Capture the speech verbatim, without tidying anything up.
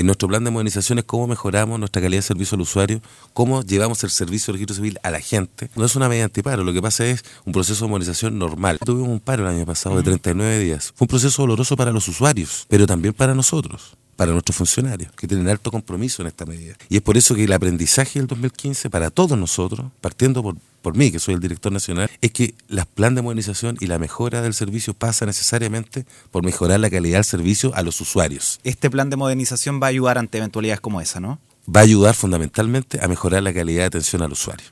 En nuestro plan de modernización es cómo mejoramos nuestra calidad de servicio al usuario, cómo llevamos el servicio de registro civil a la gente. No es una medida antiparo, lo que pasa es un proceso de modernización normal. Tuvimos un paro el año pasado de treinta y nueve días. Fue un proceso doloroso para los usuarios, pero también para nosotros, para nuestros funcionarios, que tienen alto compromiso en esta medida. Y es por eso que el aprendizaje del dos mil quince para todos nosotros, partiendo por, por mí, que soy el director nacional, es que el plan de modernización y la mejora del servicio pasa necesariamente por mejorar la calidad del servicio a los usuarios. Este plan de modernización va a ayudar ante eventualidades como esa, ¿no? Va a ayudar fundamentalmente a mejorar la calidad de atención al usuario.